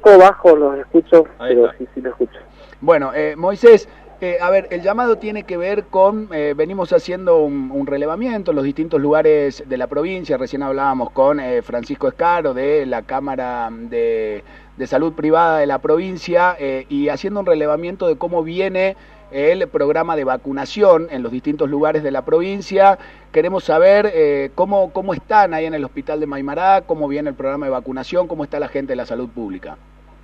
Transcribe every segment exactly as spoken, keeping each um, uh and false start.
poco bajo los escucho, Ahí pero está. sí, sí lo escucho. Bueno, eh, Moisés, eh, a ver, el llamado tiene que ver con, eh, venimos haciendo un, un relevamiento en los distintos lugares de la provincia, recién hablábamos con eh, Francisco Escaro de la Cámara de, de Salud Privada de la provincia eh, y haciendo un relevamiento de cómo viene el programa de vacunación en los distintos lugares de la provincia. Queremos saber eh, cómo, cómo están ahí en el hospital de Maimará, cómo viene el programa de vacunación, cómo está la gente de la salud pública.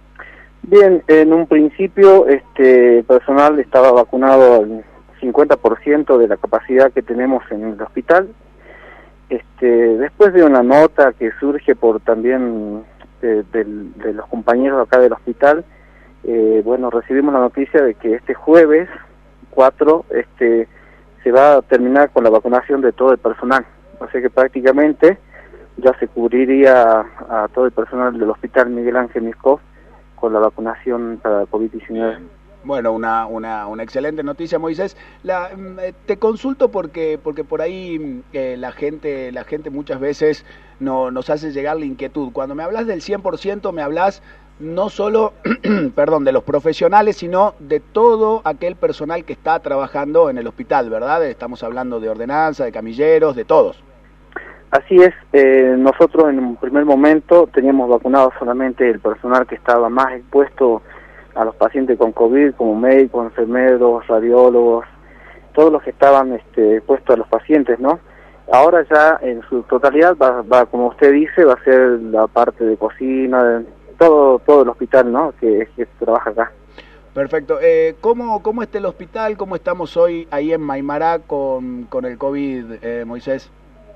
Bien, en un principio este personal estaba vacunado al cincuenta por ciento de la capacidad que tenemos en el hospital. Este, después de una nota que surge por también de, de, de los compañeros acá del hospital, eh, bueno, recibimos la noticia de que este jueves cuatro este, se va a terminar con la vacunación de todo el personal. O sea que prácticamente ya se cubriría a, a todo el personal del hospital Miguel Ángel Miscov con la vacunación para COVID diecinueve. Bueno, una, una, una excelente noticia, Moisés. La, te consulto porque porque por ahí eh, la gente la gente muchas veces no, nos hace llegar la inquietud. Cuando me hablas del cien por ciento, me hablas no solo perdón, de los profesionales, sino de todo aquel personal que está trabajando en el hospital, ¿verdad? Estamos hablando de ordenanza, de camilleros, de todos. Así es, eh, nosotros en un primer momento teníamos vacunado solamente el personal que estaba más expuesto a los pacientes con COVID, como médicos, enfermeros, radiólogos, todos los que estaban este, expuestos a los pacientes, ¿no? Ahora ya en su totalidad va, va, como usted dice, va a ser la parte de cocina, de todo todo el hospital, ¿no? Que, que trabaja acá. Perfecto. Eh, ¿cómo, ¿Cómo está el hospital? ¿Cómo estamos hoy ahí en Maimará con, con el COVID, eh, Moisés?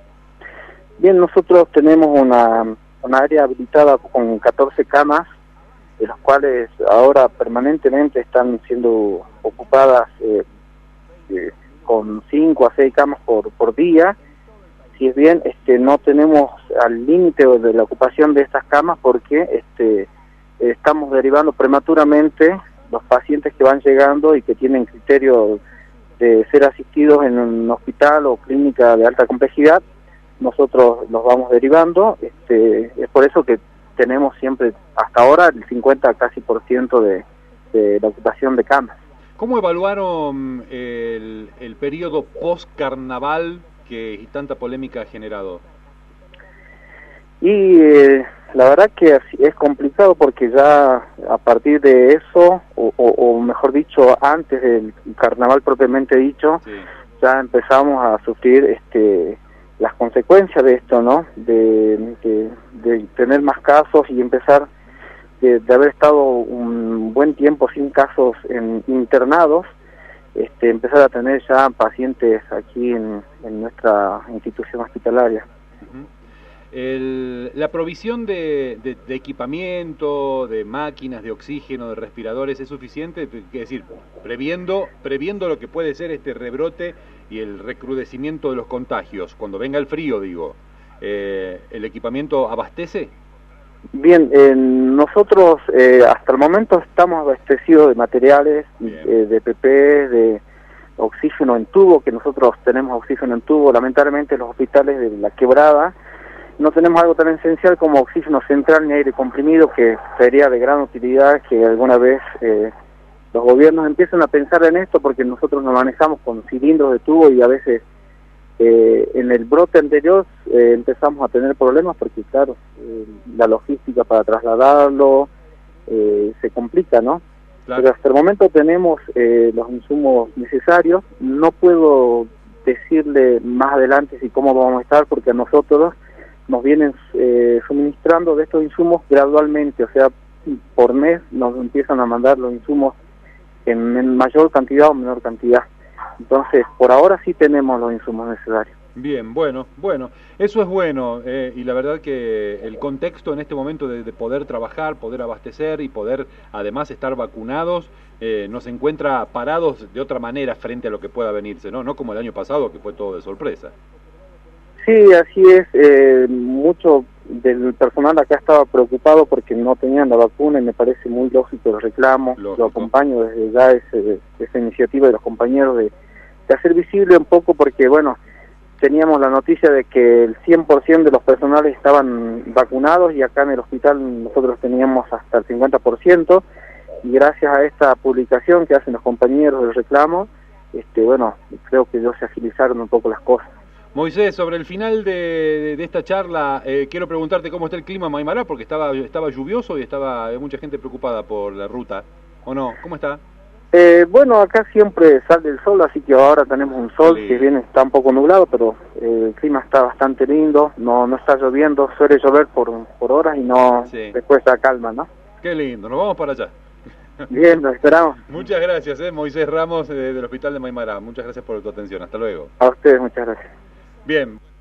Bien, nosotros tenemos una, una área habilitada con catorce camas, de las cuales ahora permanentemente están siendo ocupadas eh, eh, con cinco a seis camas por, por día. Si es bien, este, no tenemos al límite de la ocupación de estas camas porque este, estamos derivando prematuramente los pacientes que van llegando y que tienen criterio de ser asistidos en un hospital o clínica de alta complejidad. Nosotros los vamos derivando, este, es por eso que tenemos siempre, hasta ahora, el cincuenta casi por ciento de, de la ocupación de camas. ¿Cómo evaluaron el, el periodo post-carnaval que tanta polémica ha generado? Y eh, la verdad que es complicado porque ya a partir de eso, o, o, o mejor dicho, antes del carnaval propiamente dicho, sí, ya empezamos a sufrir este las consecuencias de esto, ¿no? De, de, de tener más casos y empezar de, de haber estado un buen tiempo sin casos en, internados, este, empezar a tener ya pacientes aquí en, en nuestra institución hospitalaria. Uh-huh. El, la provisión de, de, de equipamiento, de máquinas, de oxígeno, de respiradores, ¿es suficiente? Es decir, previendo, previendo lo que puede ser este rebrote y el recrudecimiento de los contagios, cuando venga el frío, digo, eh, ¿el equipamiento abastece? Bien, eh, nosotros eh, hasta el momento estamos abastecidos de materiales, eh, de P P, de oxígeno en tubo, que nosotros tenemos oxígeno en tubo. Lamentablemente los hospitales de la Quebrada no tenemos algo tan esencial como oxígeno central ni aire comprimido, que sería de gran utilidad que alguna vez eh, los gobiernos empiecen a pensar en esto, porque nosotros nos manejamos con cilindros de tubo y a veces eh, en el brote anterior eh, empezamos a tener problemas porque, claro, eh, la logística para trasladarlo eh, se complica, ¿no? Claro. Pero hasta el momento tenemos eh, los insumos necesarios. No puedo decirle más adelante si cómo vamos a estar, porque a nosotros nos vienen eh, suministrando de estos insumos gradualmente, o sea, por mes nos empiezan a mandar los insumos en, en mayor cantidad o menor cantidad. Entonces, por ahora sí tenemos los insumos necesarios. Bien, bueno, bueno, eso es bueno, eh, y la verdad que el contexto en este momento de, de poder trabajar, poder abastecer y poder además estar vacunados, eh, nos encuentra parados de otra manera frente a lo que pueda venirse, ¿no? No como el año pasado, que fue todo de sorpresa. Sí, así es. Eh, mucho del personal acá estaba preocupado porque no tenían la vacuna y me parece muy lógico el reclamo. Lógico. Lo acompaño desde ya ese, esa iniciativa de los compañeros de, de hacer visible un poco, porque bueno, teníamos la noticia de que el cien por ciento de los personales estaban vacunados y acá en el hospital nosotros teníamos hasta el cincuenta por ciento, y gracias a esta publicación que hacen los compañeros del reclamo, este, bueno, creo que ya se agilizaron un poco las cosas. Moisés, sobre el final de, de, de esta charla, eh, quiero preguntarte cómo está el clima en Maimará, porque estaba, estaba lluvioso y estaba había mucha gente preocupada por la ruta, ¿o no? ¿Cómo está? Eh, bueno, acá siempre sale el sol, así que ahora tenemos un sol, Sí. si bien está un poco nublado, pero eh, el clima está bastante lindo, no no está lloviendo, suele llover por, por horas y no Sí. después da calma, ¿no? Qué lindo, nos vamos para allá. Bien, lo esperamos. Muchas gracias, eh, Moisés Ramos, eh, del Hospital de Maimará. Muchas gracias por tu atención. Hasta luego. A ustedes, muchas gracias. Bien.